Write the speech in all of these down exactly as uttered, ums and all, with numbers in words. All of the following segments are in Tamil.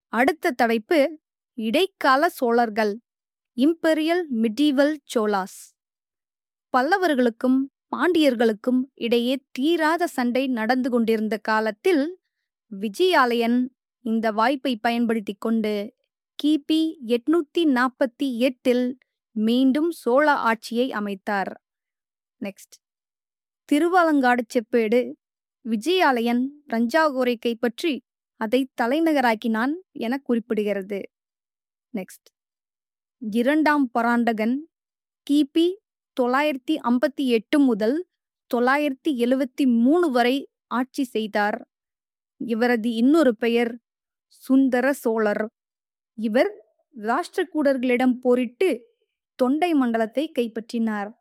அடுத்த தலைப்பு இடைக்கால சோழர்கள், இம்பீரியல் மிடீவல் சோலாஸ். பல்லவர்களுக்கும் பாண்டியர்களுக்கும் இடையே தீராத சண்டை நடந்து கொண்டிருந்த காலத்தில் விஜயாலயன் இந்த வாய்ப்பை பயன்படுத்திக் கொண்டு கிபி எட்நூத்தி நாற்பத்தி எட்டில் மீண்டும் சோழ ஆட்சியை அமைத்தார். நெக்ஸ்ட், திருவாலங்காடு செப்பேடு விஜயாலயன் தஞ்சாவூரை கைப்பற்றி அதை தலைநகராக்கினான் என குறிப்பிடுகிறது. நெக்ஸ்ட், இரண்டாம் பராந்தகன் கிபி தொள்ளாயிரத்தி ஐம்பத்தி எட்டு முதல் தொள்ளாயிரத்தி எழுவத்தி மூணு வரை ஆட்சி செய்தார். இவரது இன்னொரு பெயர் சுந்தர சோழர். இவர் ராஷ்டிரகூடர்களிடம் போரிட்டு தொண்டை மண்டலத்தை கைப்பற்றினார்.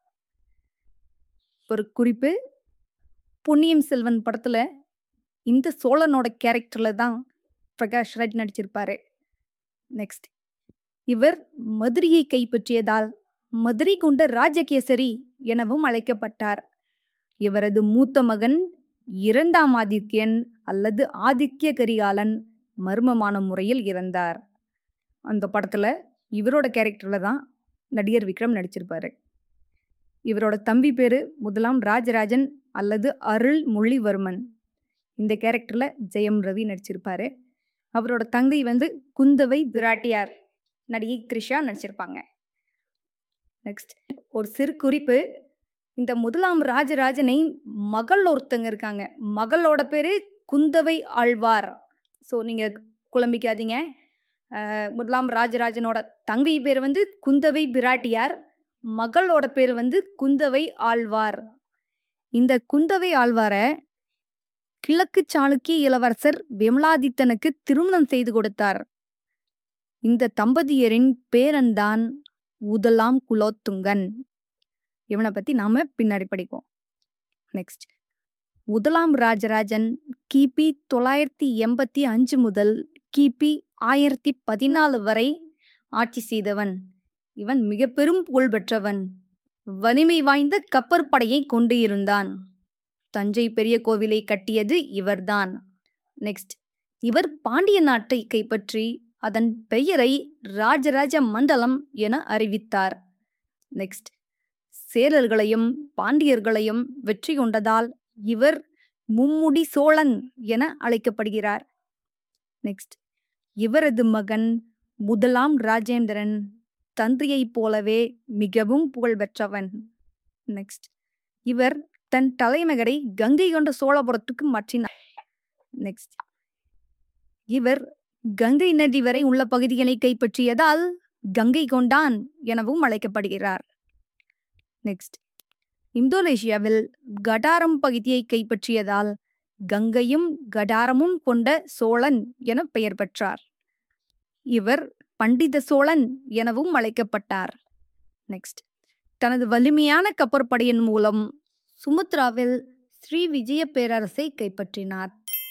ஒரு குறிப்பு, பொன்னியின் செல்வன் படத்துல இந்த சோழனோட கேரக்டர்ல தான் பிரகாஷ் ராஜ் நடிச்சிருப்பாரு. நெக்ஸ்ட், இவர் மதுரையை கைப்பற்றியதால் மதுரை கொண்ட ராஜகேசரி எனவும் அழைக்கப்பட்டார். இவரது மூத்த மகன் இரண்டாம் ஆதித்யன் அல்லது ஆதித்ய கரிகாலன் மர்மமான முறையில் இறந்தார். அந்த படத்துல இவரோட கேரக்டர்ல தான் நடிகர் விக்ரம் நடிச்சிருப்பாரு. இவரோட தம்பி பேரு முதலாம் ராஜராஜன் அல்லது அருள்மொழிவர்மன். இந்த கேரக்டர்ல ஜெயம் ரவி நடிச்சிருப்பாரு. அவரோட தங்கை வந்து குந்தவை பிராட்டியார், நடிகை த்ரிஷா நடிச்சிருப்பாங்க. நெக்ஸ்ட், ஒரு சிறு குறிப்பு, இந்த முதலாம் ராஜராஜனை மகள் ஒருத்தங்க இருக்காங்க. மகளோட பேரு குந்தவை ஆழ்வார். ஸோ நீங்க குழம்பிக்காதீங்க. முதலாம் ராஜராஜனோட தங்கை பேர் வந்து குந்தவை பிராட்டியார், மகளோட பேர் வந்து குந்தவை ஆழ்வார். இந்த குந்தவை ஆழ்வாரை கிழக்கு சாளுக்கிய இளவரசர் விமலாதித்தனுக்கு திருமணம் செய்து கொடுத்தார். இந்த தம்பதியரின் பேரன்தான் முதலாம் குலோத்துங்கன். இவனை பத்தி நாம பின்னாடி படிப்போம். நெக்ஸ்ட், முதலாம் ராஜராஜன் கிபி தொள்ளாயிரத்தி எண்பத்தி அஞ்சு முதல் கிபி ஆயிரத்தி பதினாலு வரை ஆட்சி செய்தவன். இவன் மிக பெரும் புகழ் பெற்றவன். வலிமை வாய்ந்த கப்பற்படையை கொண்டு இருந்தான். தஞ்சை பெரிய கோவிலை கட்டியது இவர்தான். நெக்ஸ்ட், இவர் பாண்டிய நாட்டை கைப்பற்றி அதன் பெயரை ராஜராஜ மண்டலம் என அறிவித்தார். நெக்ஸ்ட், சேரர்களையும் பாண்டியர்களையும் வெற்றி கொண்டதால் இவர் மும்முடி சோழன் என அழைக்கப்படுகிறார். நெக்ஸ்ட், இவரது மகன் முதலாம் ராஜேந்திரன் தந்தையைப் போலவே மிகவும் புகழ்பெற்றவன். நெக்ஸ்ட், இவர் தன் தலைநகரை கங்கை கொண்ட சோழபுரத்துக்கு மாற்றினார். நெக்ஸ்ட், இவர் கங்கை நதி வரை உள்ள பகுதிகளை கைப்பற்றியதால் கங்கை கொண்டான் எனவும் அழைக்கப்படுகிறார். நெக்ஸ்ட், இந்தோனேஷியாவில் கடாரம் பகுதியை கைப்பற்றியதால் கங்கையும் கடாரமும் கொண்ட சோழன் என பெயர் பெற்றார். இவர் பண்டித சோழன் எனவும் அழைக்கப்பட்டார். நெக்ஸ்ட், தனது வலிமையான கப்பற்படையின் மூலம் சுமத்ராவில் ஸ்ரீ விஜய பேரரசை கைப்பற்றினார்.